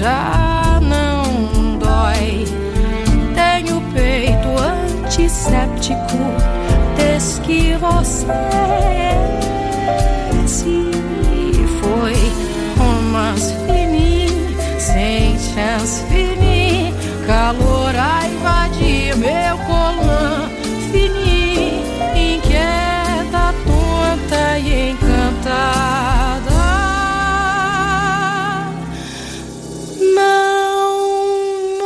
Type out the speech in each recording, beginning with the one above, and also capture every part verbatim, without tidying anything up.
já não dói. Tenho peito antisséptico desde que você se foi. Umas fininho, sem chance fininho, calor a invadir meu colã. Fininho, inquieta, tonta e encantada. Não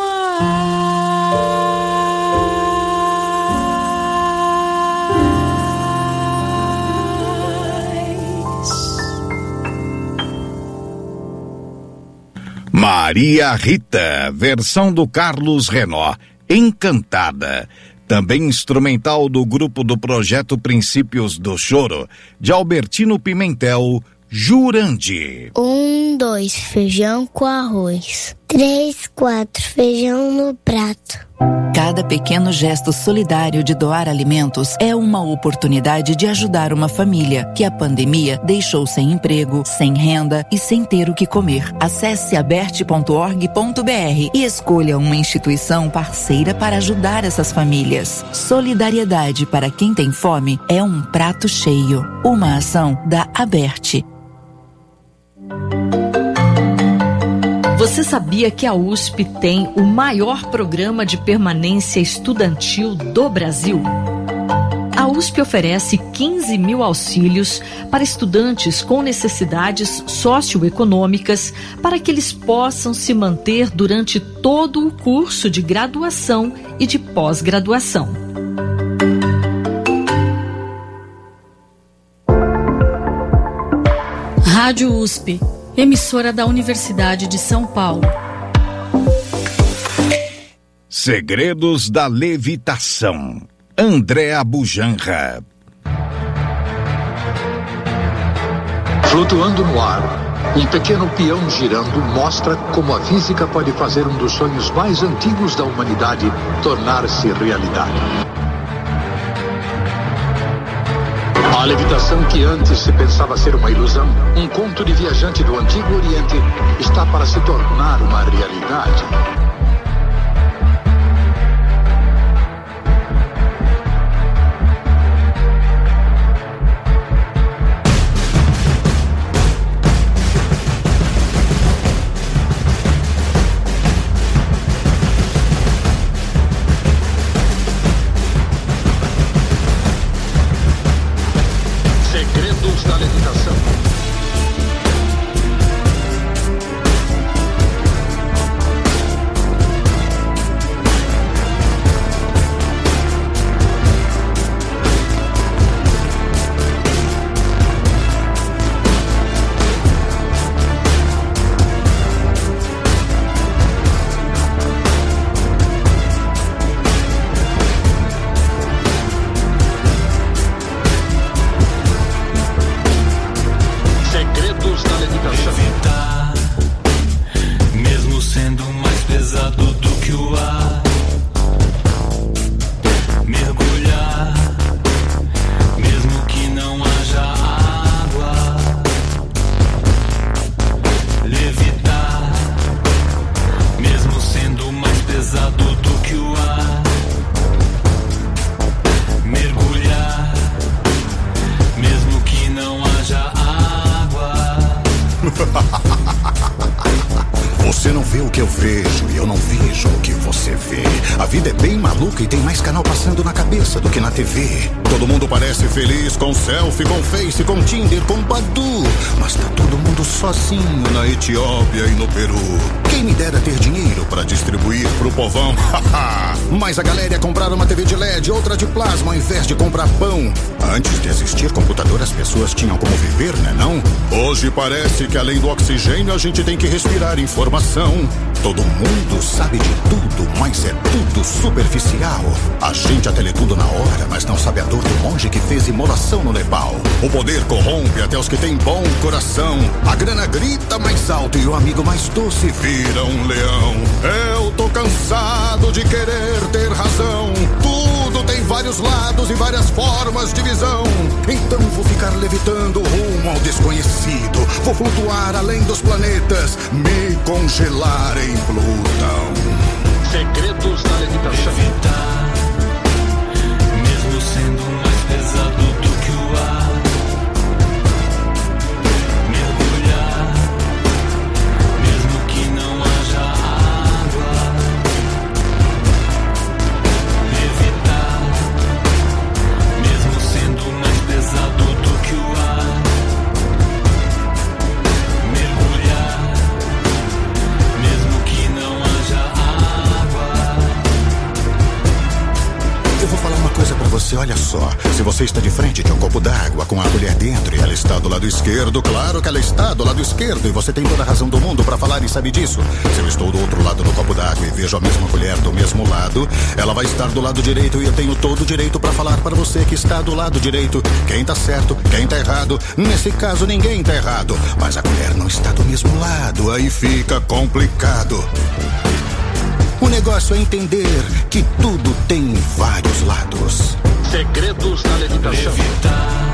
mais. Maria Rita, versão do Carlos Renó, Encantada. Também instrumental do grupo do Projeto Princípios do Choro, de Albertino Pimentel, Jurandir. Um, dois, feijão com arroz. Três, quatro, feijão no prato. Cada pequeno gesto solidário de doar alimentos é uma oportunidade de ajudar uma família que a pandemia deixou sem emprego, sem renda e sem ter o que comer. Acesse aberte ponto org ponto br e escolha uma instituição parceira para ajudar essas famílias. Solidariedade para quem tem fome é um prato cheio. Uma ação da Aberte. Você sabia que a U S P tem o maior programa de permanência estudantil do Brasil? A U S P oferece quinze mil auxílios para estudantes com necessidades socioeconômicas para que eles possam se manter durante todo o curso de graduação e de pós-graduação. Rádio U S P, emissora da Universidade de São Paulo. Segredos da levitação. Andréa Bujanra. Flutuando no ar, um pequeno peão girando mostra como a física pode fazer um dos sonhos mais antigos da humanidade tornar-se realidade. A levitação que antes se pensava ser uma ilusão, um conto de viajante do Antigo Oriente, está para se tornar uma realidade. Você não vê o que eu vejo e eu não vejo o que você vê. A vida é bem maluca e tem mais canal passando na cabeça do que na T V. Todo mundo parece feliz com selfie, com Face, com Tinder, com Badu. Mas tá todo mundo sozinho na Etiópia e no Peru. Quem me dera ter dinheiro pra distribuir pro povão. Mas a galera ia comprar uma T V de L E D, outra de plasma ao invés de comprar pão. Antes de existir computador, as pessoas tinham como viver, né não? Hoje parece que além do oxigênio a gente tem que respirar informação. Todo mundo sabe de tudo, mas é tudo superficial. A gente até lê tudo na hora, mas não sabe a dor do monge que fez imolação no Nepal. O poder corrompe até os que têm bom coração. A grana grita mais alto e o amigo mais doce vira um leão. Eu tô cansado de querer ter razão. Tudo tem valor vários lados e várias formas de visão. Então vou ficar levitando rumo ao desconhecido. Vou flutuar além dos planetas, me congelar em Plutão. Segredos da levitação. Levitar, mesmo sendo mais pesado do que o ar. Mergulhar, mesmo que não haja água. Levitar, mesmo sendo mais pesado do que o ar. Mergulhar, mesmo que não haja água. Eu vou falar uma coisa pra você, olha só. Se você está de frente de um copo d'água com a colher dentro e ela está do lado esquerdo, claro que ela está do lado esquerdo e você tem toda a razão do mundo pra falar e sabe disso. Se eu estou do outro lado do copo d'água e vejo a mesma colher do mesmo lado, ela vai estar do lado direito e eu tenho todo o direito pra falar para você que está do lado direito. Quem tá certo, quem tá errado. Nesse caso ninguém tá errado, mas a colher não está do mesmo lado, aí fica complicado. O negócio é entender que tudo tem vários lados. Segredos da levitação. Levitar,